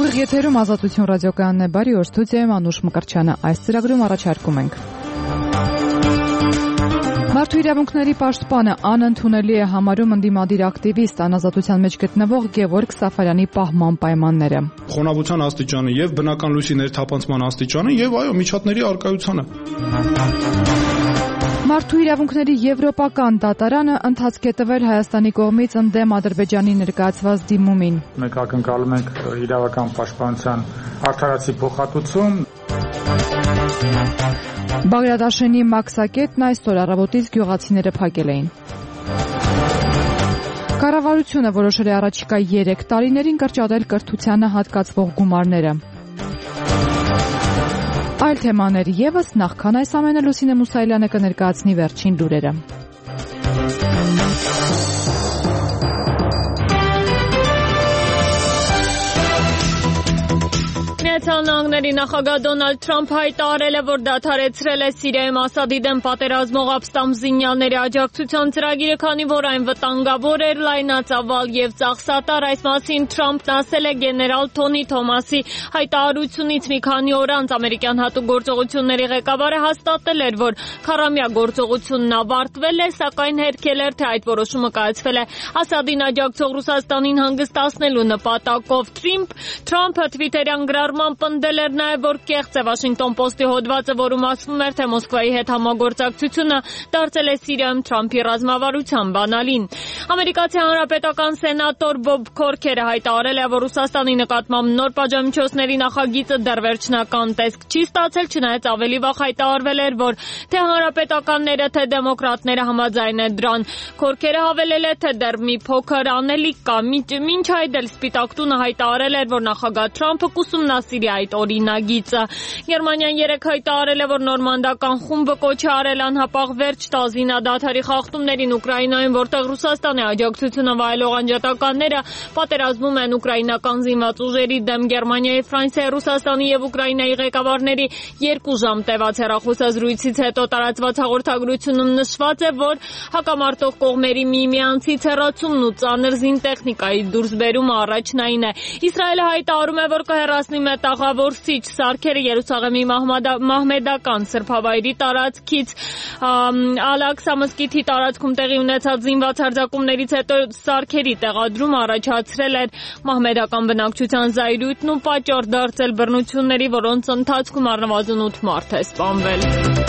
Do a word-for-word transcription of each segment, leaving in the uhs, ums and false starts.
Ուղիղ եթերում Ազատություն ռադիոկայանն է, բարի օր, ստուդիայում Անուշ Մկրտչյանը։ Այս ծրագրում առաջարկում ենք. Մարդու իրավունքների պաշտպանը անընդունելի է համարում ընդդիմադիր ակտիվիստ, անազատության մեջ գտնվող Գևորգ Սաֆարյանի պահման պայմանները։ Խոնավության աստիճանը եւ բնական լույսի ներթափանցման աստիճանը եւ այո, միջատների առկայությանը։ Մարդու իրավունքների եվրոպական դատարանը ընթացք է տվել Հայաստանի կողմից ընդդեմ Ադրբեջանի ներկայացված դիմումին։ Մենք ակնկալում ենք իրավական պաշտպանության արդարացի փոխհատուցում։ Բաղրատաշենի մաքսակետն այսօր առավոտից գյուղացիները փակել էին։ Կառավարությունը որոշել է առաջիկա երեք տարիներին կրճատել կրթությանը հատկացվող գումարները։ Այլ թեմաներ ևս, նախքան այս ամենը Լուսինե Մուսայելյանը կներկայացնի վերջին լուրերը։ Միացյալ Նահանգների նախագահ Դոնալդ Թրամփը հայտարարել է, որ դադարեցրել է Սիրիայում Ասադի դեմ պատերազմող ապստամբզինյալների աջակցության ծրագիրը, քանի որ այն վտանգավոր էր, լայնածավալ եւ ծախսատար։ Այս մասին Թրամփն ասել է գեներալ Թոնի Թոմասի հայտարարությունից մի քանի օր անց։ Ամերիկյան հատուկ գործողությունների ղեկավարը հաստատել էր, որ քառամյա գործողությունն ավարտվել է, սակայն հերքել էր, թե այդ որոշումը կայացվել է Ասադին աջակցող Ռուսաստանին հանգստացնելու նպատակով։ Թրամփը Թվիտերյան գրառման պնդել էր նաև, որ կեղծ է Վաշինգտոն Պոստի հոդվածը, որում ասվում էր, թե Մոսկվայի հետ համագործակցությունը դարձել է Սիրիայում Թրամփի ռազմավարության բանալին։ Ամերիկացի հանրապետական սենատոր Բոբ Քորքերը հայտարարել է, որ Ռուսաստանի նկատմամբ նոր պատժամիջոցների նախագիծը դեռ վերջնական տեսք չի ստացել, չնայած ավելի վաղ հայտարարվել էր, որ թե հանրապետականները, թե դեմոկրատները համաձայն են դրան։ Քորքերը հավելել է, թե դեռ մի փոքր անելիք կա։ Մինչ այդ էլ Սպիտակ տունը հայտարարել էր, որ նախագահ Թրամփը կուսումնասիրի այդ օրինագիծը։ Գերմանիան երեկ հայտարարել է, որ նորմանդական խումբը կոչ է արել անհապաղ վերջ տալ զինադադարի խախտումներին Ուկրաինայում, որտեղ Ռուսաստանի աջակցությունը վայելող անջատականները պատերազմում են ուկրաինական զինված ուժերի դեմ։ Գերմանիայի, Ֆրանսիայի, Ռուսաստանի եւ Ուկրաինայի ղեկավարների երկու ժամ տևած հեռախոսազրույցից հետո տարածված հաղորդագրությունում նշված է, որ հակամարտող կողմերի միմյանցից հեռացումն ու ծանր զինտեխնիկայի դուրսբերումը առաջնային է։ Իսրայելը հայտարարում է, որ կհեռացնի մետաղավորսիչ սարքերը Երուսաղեմի մահմեդական սրբավայրի տարածքից։ Ալ-Ակսա մզկիթի տարածքում տեղի ունեցած զինված հարձակումներից հետո սարքերի տեղադրումը առաջացրել էր մահմեդական բնակչության զայրույթն ու պատճառ դարձել բռնությունների, որոնց ընթացքում առնվազն ութ մարդ է սպանվել։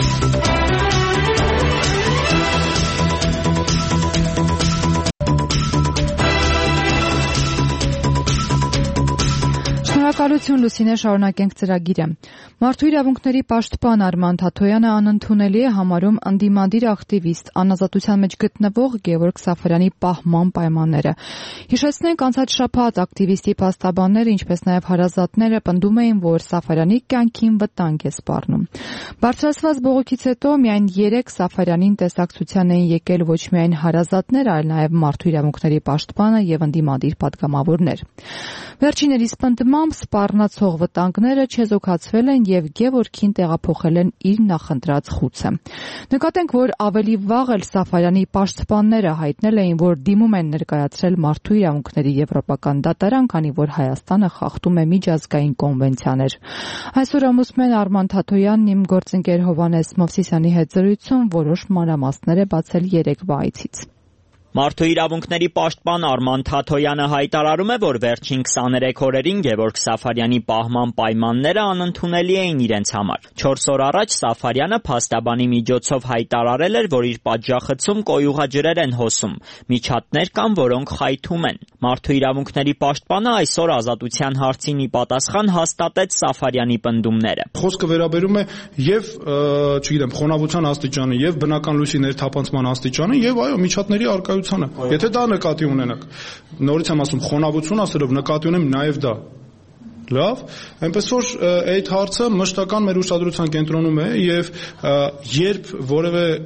Շնորհակալություն Լուսինե, շարունակենք ծրագիրը։ Մարդու իրավունքների պաշտպան Արման Թաթոյանը անընդունելի է համարում ընդդիմադիր ակտիվիստ, անազատության մեջ գտնվող Գևորգ Սաֆարյանի պահման պայմանները։ Հիշեցնենք, անցած շաբաթ ակտիվիստի փաստաբանները, ինչպես նաև հարազատները պնդում էին, որ Սաֆարյանի կյանքին վտանգ է սպառնում։ Բարձրացված բողոքից հետո միայն երեք Սաֆարյանին տեսակցության էին եկել ոչ միայն հարազատներ, այլ նաև մարդու իրավունքների պաշտպանը եւ ընդդիմադիր պատգամավորներ։ Վերջիներիս պնդմամբ սպառնացող վտանգները չեզոքացվել են եւ Գևորգին տեղափոխել են իր նախընտրած խուցը։ Նկատենք, որ ավելի վաղ էլ Սաֆարյանի պաշտպանները հայտնել էին, որ դիմում են ներկայացրել մարդու իրավունքների եվրոպական դատարան, քանի որ Հայաստանը խախտում է միջազգային կոնվենցիաներ։ Այսօր ամուսնու Արման Թաթոյանն իմ գործընկեր Հովհաննես Մովսիսյանի հետ զրույցում որոշ մանրամասներ է բացել երեկվա այցից։ Մարդու իրավունքների պաշտպան Արման Թաթոյանը հայտարարում է, որ վերջին քսաներեք օրերին Գևորգ Սաֆարյանի պահման պայմանները անընդունելի էին իրենց համար։ չորս օր առաջ Սաֆարյանը փաստաբանի միջոցով հայտարարել էր, որ իր պատժախցում կոյուղաջրեր են հոսում, միջատներ կան, որոնք խայթում են։ Մարդու իրավունքների պաշտպանը այսօր Ազատության հարցին ի պատասխան հաստատեց Սաֆարյանի պնդումները։ Խոսքը վերաբերում է եւ, չգիտեմ, խոնավության աստիճանը, եւ բնական լույսի ներթափանցման աստիճանը, եւ այո, միջատների առկայությունը։ Եթե դա նկատի ունենաք, նորից եմ ասում, խոնավություն ասելով նկատի ունեմ նաև դա։ Լավ, այնպես որ այդ հարցը մշտական մեր ուշադրության կենտրոնում է եւ երբ որևէ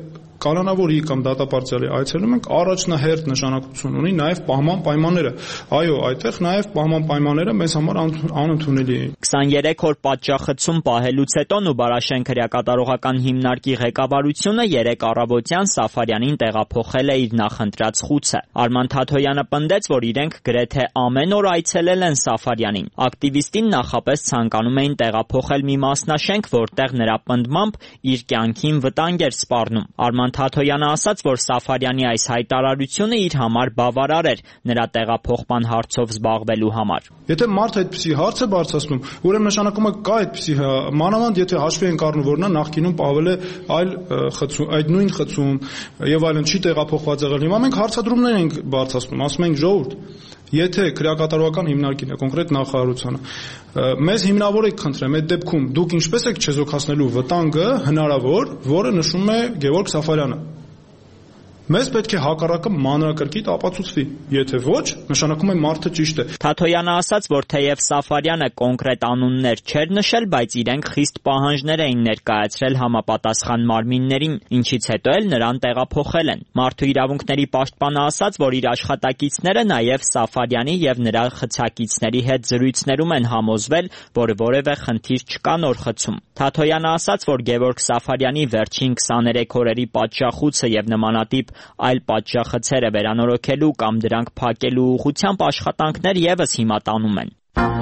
կանոնավորի կամ դատապարտյալի այցելում ենք, առաջնահերթ նշանակություն ունի նաև պահման պայմանները։ Այո, այդտեղ նաև պահման պայմանները մեզ համար անընդունելի են։ քսաներեք օր պատժախցում պահելուց հետո Նուբարաշեն քրեակատարողական հիմնարկի ղեկավարությունը երեկ առավոտյան Սաֆարյանին տեղափոխել է իր նախընտրած խուցը։ Արման Թաթոյանը պնդեց, որ իրենք գրեթե ամեն օր այցելել են Սաֆարյանին։ Ակտիվիստին նախապես ցանկանում էին տեղափոխել մի մասնաշենք, որտեղ նրա պնդմամբ իր կյանքին վտանգ էր սպառնում։ Արման Թաթոյանը ասաց, որ Սաֆարյանի այս հայտարարությունը իր համար բավարար էր նրա տեղափոխման հարցով զբաղվելու համար։ Եթե մարդը այդպիսի հարց է բարձրացնում, ուրեմն նշանակում է կա այդպիսի մանավանդ եթե հաշվի ենք առնում, որ նա նախկինում պահվել է այլ խցում, այդ նույն խցում եւ այլն չի տեղափոխված եղել։ Հիմա մենք հարցադրումներ ենք բարձրացնում, ասում ենք ժողովուրդ, եթե քրեակատարողական հիմնարկին է, կոնկրետ նախարարությունը մեզ հիմնավորեք խնդրեմ, այդ դեպքում դուք ինչպես եք չեզոքացնելու վտանգը հնարավոր, որը նշում է Գևորգ Սաֆարյանը։ Մեզ պետք է հակառակը մանրակրկիտ ապացուցվի, եթե ոչ, նշանակում է մարդը ճիշտ է։ Թաթոյանը ասաց, որ թեև Սաֆարյանը կոնկրետ անուններ չէր նշել, բայց իրենք խիստ պահանջներ էին ներկայացրել համապատասխան մարմիններին, ինչից հետո էլ նրան տեղափոխել են։ Մարդու իրավունքների պաշտպանը ասաց, որ իր աշխատակիցները նաև Սաֆարյանի եւ նրա խցակիցների հետ զրույցներում են համոզվել, որ որևէ խնդիր չկա նոր խցում։ Թաթոյանը ասաց, որ Գևորգ Սաֆարյանի վերջին քսաներեք օրերի պատժախուցը եւ նմանատիպ այլ պատժախցերը վերանորոգելու կամ դրանք փակելու ուղղությամբ աշխատանքներ եւս հիմա տանում են։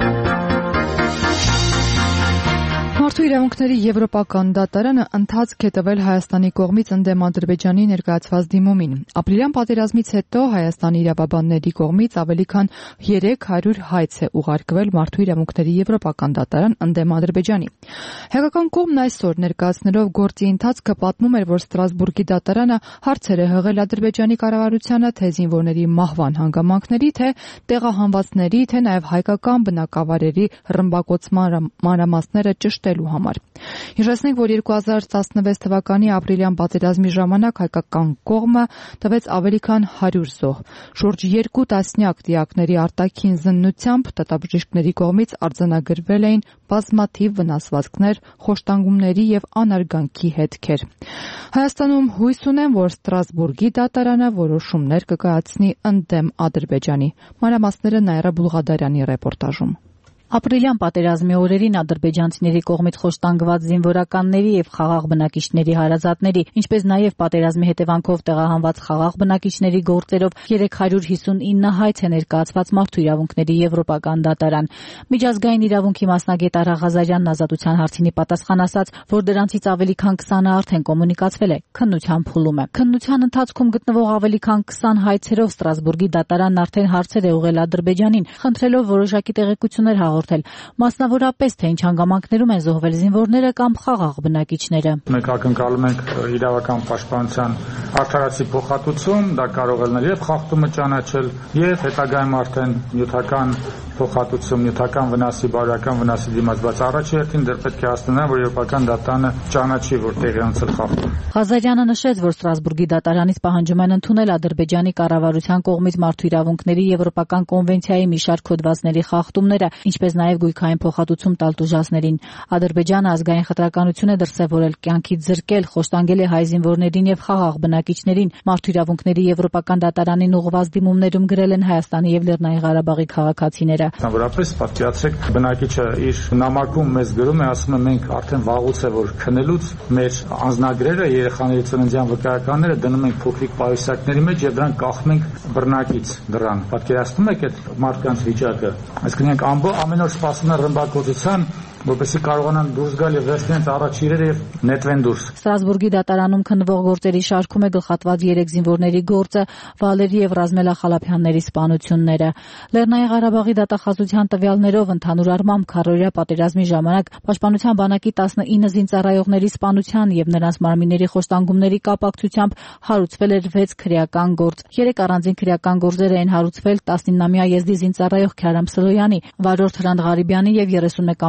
Մարդու իրավունքների եվրոպական դատարանը ընթացք է տվել Հայաստանի կողմից ընդդեմ Ադրբեջանի ներկայացված դիմումին։ Ապրիլյան պատերազմից հետո Հայաստանի իրավաբանների կողմից ավելի քան երեք հարյուր հայց է ուղարկվել Մարդու իրավունքների եվրոպական դատարան ընդդեմ Ադրբեջանի։ Հայկական կողմն այսօր ներկայացնելով գործի ընթացքը պատմում էր, որ Ստրասբուրգի դատարանը հարցեր է հղել Ադրբեջանի կառավարությանը թե զինվորների մահվան հանգամանքների, թե տեղահանվածների, թե նաև հայկական բնակավայրերի ռմբակոծման մանրամասները ճշտելու համար։ Հիշեցնենք, որ երկու հազար տասնվեց թվականի ապրիլյան պատերազմի ժամանակ հայկական կողմը տվեց ավելի քան հարյուր զոհ։ Շուրջ երկու տասնյակ դիակների արտաքին զննությամբ դատաբժիշկների կողմից արձանագրվել էին բազմաթիվ վնասվածքներ, խոշտանգումների եւ անարգանքի հետքեր։ Հայաստանում հույս ունեն, որ Ստրասբուրգի դատարանը որոշումներ կկայացնի ընդդեմ Ադրբեջանի։ Մանրամասները Նաիրա Բուլղադարյանի ռեպորտաժում։ Ապրիլյան պատերազմի օրերին ադրբեջանցիների կողմից խոշտանգված զինվորականների եւ խաղաղ բնակիչների հարազատների, ինչպես նաեւ պատերազմի հետևանքով տեղահանված խաղաղ բնակիչների գործերով երեք հարյուր հիսունինը հայց է ներկայացված Մարդու իրավունքների եվրոպական դատարան։ Միջազգային իրավունքի մասնագետ Արա Ղազարյանն Ազատության հարցինի պատասխան ասաց, որ դրանցից ավելի քան քսանը արդեն կոմունիկացվել է, քննության փուլում է։ Քննության ընթացքում գտնվող ավելի քան քսան հայցերով Ստրասբուրգի դատարանն արդեն հարցեր է ուղղել Ադրբեջանին, խնդրելով որոշակի տեղեկություններ հաղորդել, մասնավորապես թե ինչ հանգամանքներում են զոհվել զինվորները կամ խաղաղ բնակիչները։ Մենք ակնկալում ենք իրավական պաշտպանության արդարացի փոխհատուցում, դա կարող է լինել եւ խախտումը ճանաչել, եւ հետագայում արդեն նյութական փոխհատուցում, նյութական վնասի, բարոյական վնասի դիմաց, բայց առաջի հերթին դեռ պետք է հասկանալ, որ եվրոպական դատարանը ճանաչի, որ տեղի ունեցել խախտում։ Ղազարյանը նշեց, որ Ստրասբուրգի դատարանից պահանջում են ընդունել Ադրբեջանի կառավարության կողմից Մարդու իրավունքների եվրոպական կոնվենցիայի մի շարք հոդվածների խախտումները, ինչպես նաև գույքային փոխհատուցում տալ տուժածներին։ Ադրբեջանը ազգային խտրականություն է դրսևորել, կյանքից զրկել, խոշտանգել է հայ զինվորներին եւ խաղաղ բնակիչներին։ Մարդու իրավունքների եվրոպական դատարանին ուղղված դիմումներում գրել են Հայաստանի եւ Լեռնային Ղարաբաղի քաղաքացիները։ Նորապես պատկերացրեք, բնակիչը իր նամակում մեզ գրում է, ասում է մենք արդեն վաղուց է որ քնելուց մեր անձնագրերը, երեխաների ծննդյան վկայականները դնում ենք փոքրիկ պայուսակների մեջ եւ դրանք կախում ենք բռնակից դրան։ Պատկերացնում եք այդ մարդկանց վիճակը։ Այսինքն մենք ամեն օր սպասում են ռմբակոծության, որպեսզի կարողանան դուրս գալ եւ վերցնեն առաջ իրերը եւ նետվեն դուրս։ Ստրասբուրգի դատարանում քննվող գործերի շարքում է գլխատված երեք զինվորների գործը, Վալերի եւ Ռազմելա Խալափյանների սպանությունները։ Լեռնային Ղարաբաղի դատախազության տվյալներով ընդհանուր առմամբ քառօրյա պատերազմի ժամանակ Պաշտպանության բանակի տասնինը զինծառայողների սպանության եւ նրանց մարմինների խոշտանգումների կապակցությամբ հարուցվել էր վեց քրեական գործ։ Երեք առանձին քրեական գործեր էին հարուցվել տասնինամյա եզդի զինծառայող Քյարամ Սլոյանի, վարորդ Հրանտ Ղարիբյանի եւ երեսունմեկամյա մայոր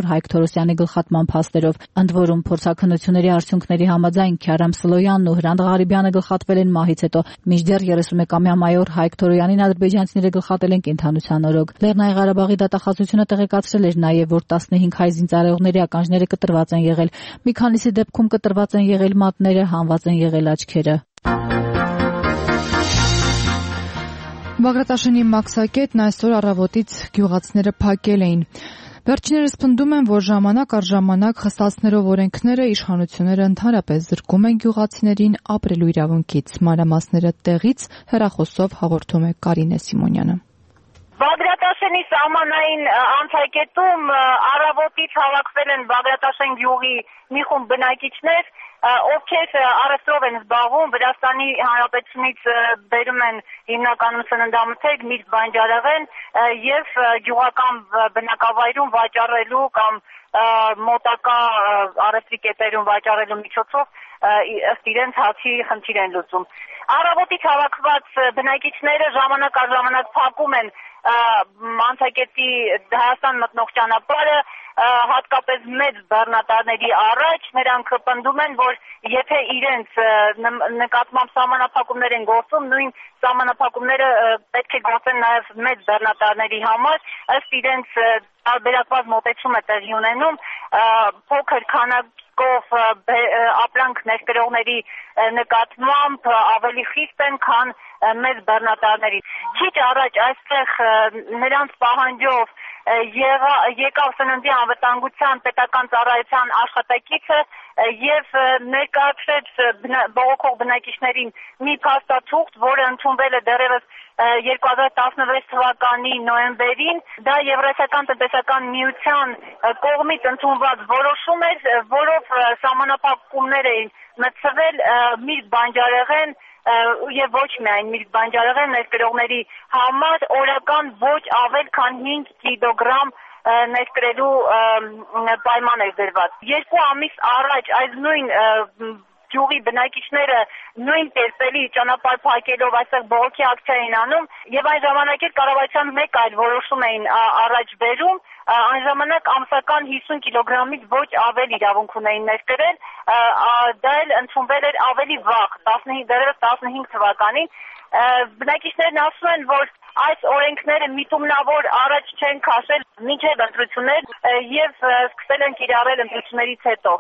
մայոր Հայկ Թորոսյանի գլխատման փաստերով։ Ընդ որում փորձաքննությունների արդյունքների համաձայն Քյարամ Սլոյանն ու Հրանտ Ղարիբյանը գլխատվել են մահից հետո, մինչդեռ երեսունմեկամյա մայոր Հայկ Թորոսյանին ադրբեջանցիները գլխատել են կենդանության օրոք։ Լեռնային Ղարաբաղի դատախազությունը տեղեկացրել էր նաև, որ տասնհինգ հայ զինծառայողների ականջները կտրված են եղել, մի քանիսի դեպքում կտրված են եղել մատները, հանված են եղել աչքերը։ Բագրատաշենի մաքսակետն այսօր առավոտից գյուղացիները փակել էին։ Վերջիններս պնդում են, որ ժամանակ առ ժամանակ խստացնելով օրենքները իշխանությունները ընդհանրապես զրկում են գյուղացիներին ապրելու իրավունքից։ Մանրամասները տեղից հեռախոսով հաղորդում է Կարինե Սիմոնյանը։ Բագրատաշենի սահմանային անցակետում առավոտից հավաքվել են Բագրատաշեն գյուղի մի խումբ բնակիչներ, ովքեր առևտրով են զբաղվում, Վրաստանի Հանրապետությունից բերում են հիմնականում սննդամթերք, միրգ, բանջարեղեն եւ գյուղական բնակավայրում վաճառելու կամ մոտակա առևտրի կետերում վաճառելու միջոցով ըստ իրենց հացի խնդիր են լուծում։ Առավոտից հավաքված բնակիչները ժամանակ առ ժամանակ փակում են անցակետի Հայաստան մտնող ճանապարհը, հատկապես մեծ բեռնատարների առաջ, նրանք պնդում են, որ եթե իրենց նկատմամբ սահմանափակումներ են գործում, նույն սահմանափակումները պետք է գործեն նաև մեծ բեռնատարների համար, ըստ իրենց տարբերակված մոտեցում է տեղի ունենում, փոքր քանակով ապրանք ներկրողների նկատմամբ ավելի խիստ են, քան մեծ բեռնատարների։ Քիչ առաջ այստեղ նրանց պահանջով եկավ սննդի անվտանգության պետական ծառայության աշխատակիցը եւ ներկայացրեց բողոքող բնակիչներին մի փաստաթուղթ, որը ընդունվել է դեռևս երկու հազար տասնվեց թվականի նոյեմբերին։ Դա Եվրասիական տնտեսական միության կողմից ընդունված որոշում էր, որով սահմանափակումներ էին մտցվել միրգ, բանջարեղեն եւ ոչ միայն միրգ, բանջարեղեն ներկրողների համար օրական ոչ ավել քան հինգ կիլոգրամ ներկրելու պայման էր դրված։ Երկու ամիս առաջ այս նույն գյուղի բնակիչները նույն տեսելի ճանապարհ փակելով այստեղ բողոքի ակցիա էին անում եւ այն ժամանակ էլ կառավարության մեկ այլ որոշում էին առաջ բերում, այն ժամանակ ամսական հիսուն կիլոգրամից ոչ ավել իրավունք ունեին ներկրել, դա էլ ընդունվել էր ավելի վաղ, դեռևս տասնհինգ թվականին։ Բնակիչներն ասում են, որ այս օրենքները միտումնավոր առաջ չեն քաշել մինչև ընտրություններ եւ սկսել են կիրառել ընտրություններից հետո։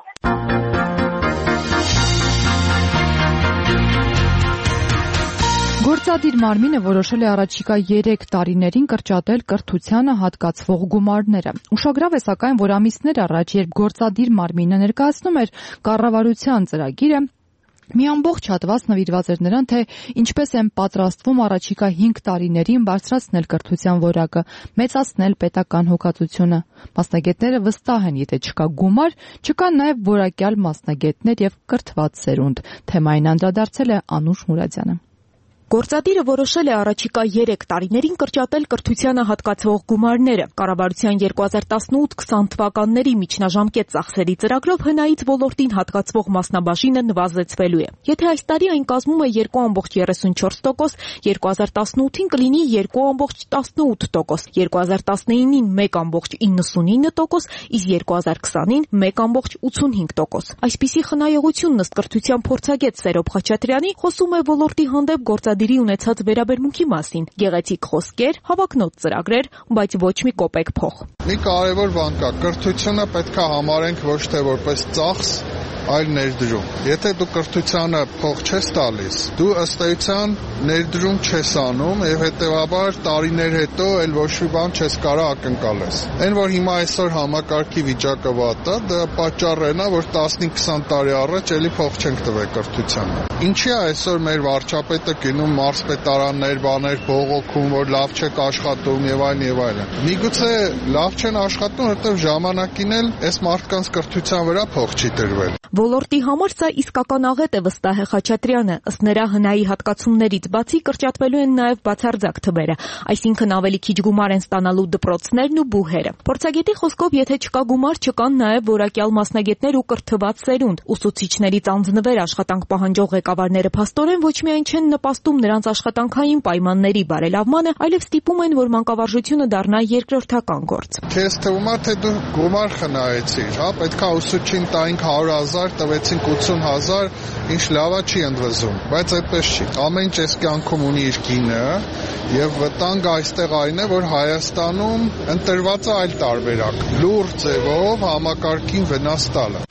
Գործադիր մարմինը որոշել է առաջիկա երեք տարիներին կրճատել կրթությանը հատկացվող գումարները։ Ուշագրավ է սակայն, որ ամիսներ առաջ, երբ գործադիր մարմինը ներկայացնում էր կառավարության ծրագիրը, մի ամբողջ հատված նվիրված էր նրան, թե ինչպես են պատրաստվում առաջիկա հինգ տարիներին բարձրացնել կրթության որակը, մեծացնել պետական հոգացությունը։ Մասնագետները վստահ են, եթե չկա գումար, չկան նաև որակյալ մասնագետներ եւ կրթված սերունդ։ Թեմային անդրադարձել է Անուշ Մուրադյանը։ Գործադիրը որոշել է առաջիկա երեք տարիներին կրճատել կրթությանը հատկացվող գումարները։ Կառավարության երկու հազար տասնութ քսան թվականների միջնաժամկետ ծախսերի ծրագրով հնայից ոլորտին հատկացվող մասնաբաժինը նվազեցվելու է։ Եթե այս տարի այն կազմում է երկու կόμμα երեսունչորս տոկոս, երկու հազար տասնութին կլինի երկու կόμμα տասնութ տոկոս, երկու հազար տասնինին մեկ կόμμα իննսունինը տոկոս, իսկ երկու հազար քսանին մեկ կόμma ութսունհինգ տոկոս։ Այսպիսի խնայողությունն ըստ կրթության փորձագետ Սերոբ Խաչատրյանի խոսում է ոլորտի հանդեպ գործադիրի ունեցած վերաբերմունքի մասին։ Գեղեցիկ խոսքեր, հավակնոտ ծրագրեր, բայց ոչ մի կոպեկ փող։ Մի կարևոր բան կա, կրթությունը պետք է համարենք ոչ թե որպես ծախս, այլ ներդրում։ Եթե դու կրթությանը փող չես տալիս, դու ըստ էության ներդրում չես անում եւ հետեւաբար տարիներ հետո էլ ոչ մի բան չես կարող ակնկալես։ Այն որ հիմա այսօր համակարգի վիճակը վատ է, դա պատճառն է, որ տասնհինգ քսան տարի առաջ էլի փող չենք տվել կրթությանը։ Ինչի է այսօր մեր վարչապետը գնում մարզպետարաններ, բաներ բողոքում, որ լավ չեք աշխատում եւ այլն եւ այլն։ Միգուցե լավ չեն աշխատում, որովհետեւ ժամանակին էլ այս մարդկանց կրթության վրա փող չի տրվել։ Ոլորտի համար սա իսկական աղետ է, վստահ է Խաչատրյանը։ Ըստ նրա, հնայի հատկացումներից բացի կրճատվելու են նաև բացարձակ թվերը, այսինքն ավելի քիչ գումար են ստանալու դպրոցներն ու բուհերը։ Փորձագետի խոսքով, եթե չկա գումար, չկան նաև որակյալ մասնագետներ ու կրթված սերունդ։ Ուսուցիչներից անձնվեր աշխատանք պահանջող ղեկավարները փաստորեն ոչ միայն չեն նպաստում նրանց աշխատանքային պայմանների բարելավմանը, այլև ստիպում են, որ մանկավարժությունը դառնա երկրորդական գործ։ Քեզ թվում է, թե դու գումար խնայեցիր, հա, պետքա ուսուցչին տայինք հարյուր հազար, տվեցինք ութսուն հազար, ինչ լավա չի ընդվզում, բայց այդպես չի։ Ամեն ինչ այս կյանքում ունի իր գինը, եւ վտանգը այստեղ այն է, որ Հայաստանում ընտրված է այլ տարբերակ՝ լուր ձևով համակարգին վնաս տալը։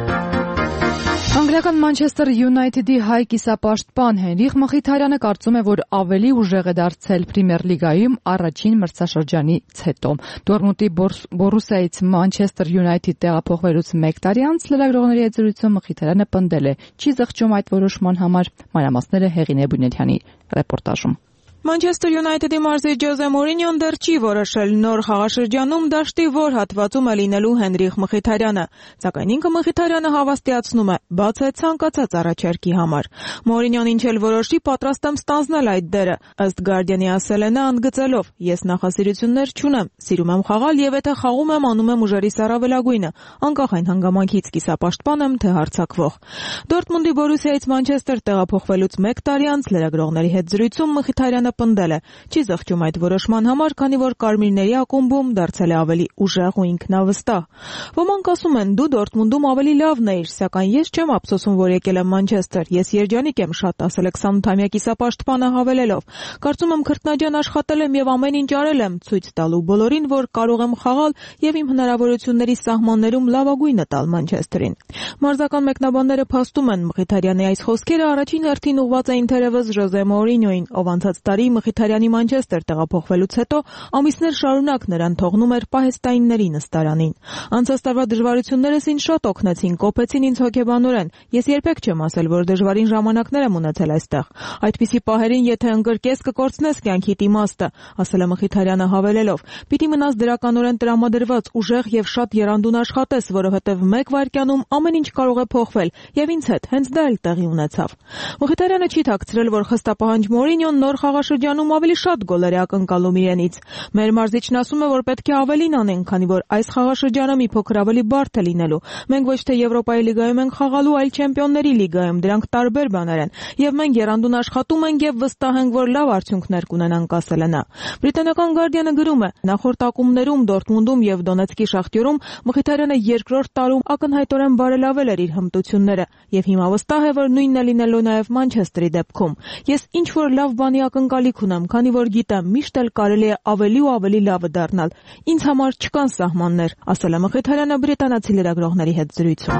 Անգլիական Մանչեսթեր Յունայթեդի հայ կիսապաշտպան Հենրիխ Մխիթարյանը կարծում է, որ ավելի ուժեղ է դարձել Պրեմիեր լիգայում առաջին մրցաշրջանից հետո։ Դորտմունդի Բորուսիայից Մանչեսթեր Յունայթեդ տեղափոխվելուց մեկ տարի անց լրագրողների հետ զրույցում Մխիթարյանը պնդել է՝ չի զղջում այդ որոշման համար։ Մանրամասները Հեղինե Բունյանի ռեպորտաժում։ Մանչեսթեր Յունայթեդի մարզիչ Ջոզե Մորինյոն դեռ չի որոշել նոր խաղաշրջանում դաշտի որ հատվածում է լինելու Հենրիխ Մխիթարյանը, սակայն ինքը Մխիթարյանը հավաստիացնում է, բաց է ցանկացած առաջարկի համար։ Մորինյոն ինչ էլ որոշի, պատրաստ եմ ստանձնել այդ դերը, ըստ Guardian-ի ասել է նա ընդգծելով. «Ես նախասիրություններ չունեմ, սիրում եմ խաղալ եւ եթե խաղում եմ, անում եմ ուժերիս առավելագույնը, անկախ այն հանգամանքից կիսապաշտպան եմ, թե հարձակվող»։ Դորտմունդի Բորուսիայից Մանչեսթեր տեղափոխվելուց մեկ տարի անց լրագրողների հետ զրույցում Մխիթարյանը պնդել է, չի զղջում այդ որոշման համար, քանի որ կարմիրների ակումբում դարձել է ավելի ուժեղ ու ինքնավստահ։ Ոմանք ասում են՝ դու Դորտմունդում ավելի լավն էիր, սակայն ես չեմ ափսոսում, որ եկել եմ Մանչեսթեր, ես երջանիկ եմ շատ, ասել է քսանութամյա կիսապաշտպանը հավելելով. «Կարծում եմ քրտնաջան աշխատել եմ եւ ամեն ինչ արել եմ, ցույց տալու բոլորին, որ կարող եմ խաղալ եւ իմ հնարավորությունների սահմաններում լավագույնը տալ Մանչեսթերին»։ Մարզական մեկնաբանները փաստում են, Մխիթարյանի այս խոսքերը առաջին հերթին ուղղված էին թերևս Ժոզե Մորինյոին, ով անցած տարի Մխիթարյանի Մանչեսթեր տեղափոխվելուց հետո ամիսներ շարունակ նրան թողնում էր պահեստայինների նստարանին։ Անցած տարվա դժվարություններս ինձ շատ օգնեցին, կոփեցին ինձ հոգեբանորեն։ Ես երբեք չեմ ասել, որ դժվարին ժամանակներ եմ ունեցել այստեղ։ Այդպիսի պահերին, եթե ընկրկես, կկորցնես կյանքիդ իմաստը, ասել է Մխիթարյանը հավելելով. «Պիտի մնաս դրականորեն տրամադրված, ուժեղ եւ շատ եռանդուն աշխատես, որովհետեւ մեկ վայրկյանում ամեն ինչ կարող է փոխվել, եւ ինձ հետ հենց դա էլ տեղի ունեցավ»։ Մխիթարյանը չի թաքցրել, որ խստապահանջ Մորինյոն նոր խաղաշրջանում ավելի շատ գոլեր է ակնկալում իրենից։ Մեր մարզիչն ասում է, որ պետք է ավելին անեն, քանի որ այս խաղաշրջանը մի փոքր ավելի բարդ է լինելու։ Մենք ոչ թե Եվրոպայի լիգայում ենք խաղալու, այլ Չեմպիոնների լիգայում, դրանք տարբեր բաներ են, եւ մենք եռանդուն աշխատում ենք եւ վստահ ենք, որ լավ արդյունքներ կունենանք, ասել է նա։ Բրիտանական Guardian-ը գրում է. նախորդ ակումբներում Դորտմունդում եւ Դոնեցկի Շախտյորում Մխիթարյանը երկրորդ տարում ակնհայտորեն բարելավել էր իր հմտությունները եւ հիմա վստահ է, որ նույնն է լինելու նաեւ Մանչեսթերի դեպքում։ Ես ինչ որ լավ բանի ակնկալիք ունեմ, քանի որ գիտեմ, միշտ էլ կարելի է ավելի ու ավելի լավը դառնալ։ Ինձ համար չկան սահմաններ, ասել է Մխիթարյանը բրիտանացի լրագրողների հետ զրույցում։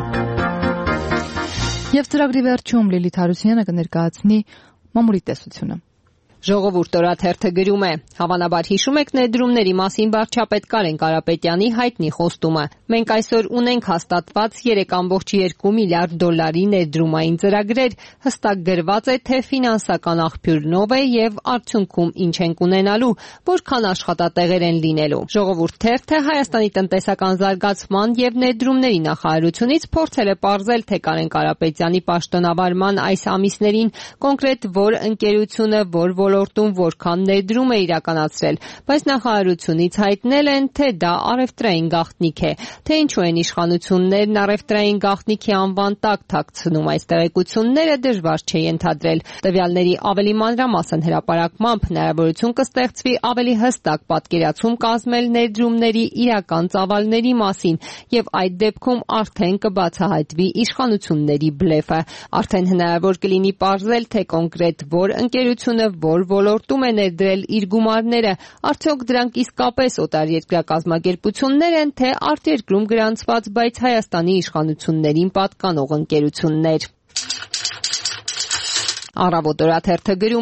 Եվ ծրագրի վերջում Լիլիթ Հարությունյանը կներկայացնի մամուլի տեսությունը։ Ժողովուրդ օրաթերթը գրում է. հավանաբար հիշում եք ներդրումների մասին վարչապետ Կարեն Կարապետյանի հայտնի խոստումը։ Մենք այսօր ունենք հաստատված երեք կόμma երկու միլիարդ դոլարի ներդրումային ծրագրեր, հստակ գրված է, թե ֆինանսական աղբյուրն ով է եւ արդյունքում ինչ ենք ունենալու, որքան աշխատատեղեր են լինելու։ Ժողովուրդ թերթը Հայաստանի տնտեսական զարգացման եւ ներդրումների նախարարությունից փորձել է պարզել, թե Կարեն Կարապետյանի պաշտոնավարման այս ամիսներին կոնկրետ որ ընկերությունը, որ ոլորտում որքան ներդրում է իրականացրել, բայց նախարարությունից հայտնել են, թե դա առևտրային գաղտնիք է, թե ինչու են իշխանություններն առևտրային գաղտնիքի անվան տակ թաքցնում այս տեղեկությունները դժվար չէ ենթադրել։ Տվյալների ավելի մանրամասն հրապարակմամբ հնարավորություն կստեղծվի ավելի հստակ պատկերացում կազմել ներդրումների իրական ծավալների մասին եւ այդ դեպքում արդեն կբացահայտվի իշխանությունների բլեֆը։ Արդեն հնարավոր կլինի պարզել, թե կոնկրետ որ ընկերությունը որ ոլորտում է ներդրել իր գումարները, արդյոք դրանք իսկապես օտարերկրյա կազմակերպություններ են, թե արտերկրում գրանցված, բայց Հայաստանի իշխանություններին պատկանող ընկերություններ։ Առավոտ օրաթերթը գրում է.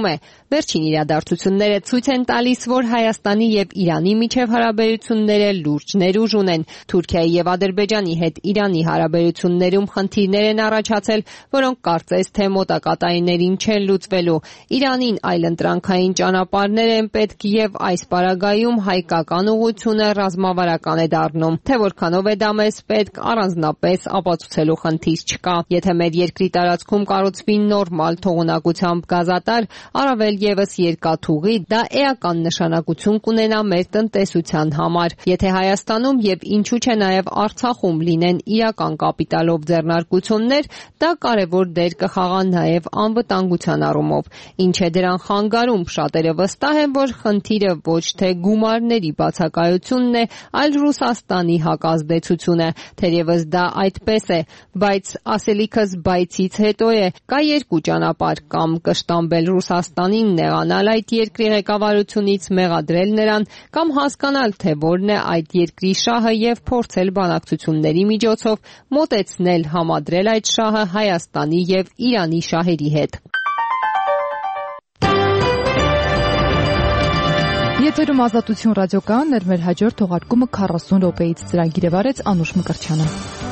Վերջին իրադարձությունները ցույց են տալիս, որ Հայաստանի եւ Իրանի միջև հարաբերությունները լուրջ ներուժ ունեն։ Թուրքիայի եւ Ադրբեջանի հետ Իրանի հարաբերություններում խնդիրներ են առաջացել, որոնք կարծես թե մոտակա տարիներին չեն լուծվելու։ Իրանին այլընտրանքային ճանապարհներ են պետք եւ այս պարագայում հայկական ուղղությունը ռազմավարական է դառնում։ Թե որքանով է դա մեզ պետք, առանձնապես ապացուցելու խնդիր չկա։ Եթե մեր երկրի տարածքում կառուցվի նորմալ թողունակությամբ գազատար, առավել եւս երկաթուղի, դա էական նշանակություն կունենա մեր տնտեսության համար։ Եթե Հայաստանում եւ ինչու՞ չէ նաեւ Արցախում լինեն իրական կապիտալով ձեռնարկություններ, դա կարևոր դեր կխաղա նաեւ անվտանգության առումով։ Ինչ է դրան խանգարում, շատերը վստահ են, որ խնդիրը ոչ թե գումարների բացակայությունն է, այլ Ռուսաստանի հակազդեցությունը։ Թերևս դա այդպես է, բայց ասելիքս բայցից հետո է։ Կա երկու ճանապարհ, կամ կշտամբել Ռուսաստանին նեղանալ այդ երկրի ղեկավարությունից, մեղադրել նրան, կամ հասկանալ, թե որն է այդ երկրի շահը եւ փորձել բանակցությունների միջոցով մոտեցնել, համադրել այդ շահը Հայաստանի եւ Իրանի շահերի հետ։ Եթերում Ազատություն ռադիոկայանն էր, մեր հաջորդ թողարկումը քառասուն րոպեից ծրագիրը վարեց Անուշ Մկրտչյանը։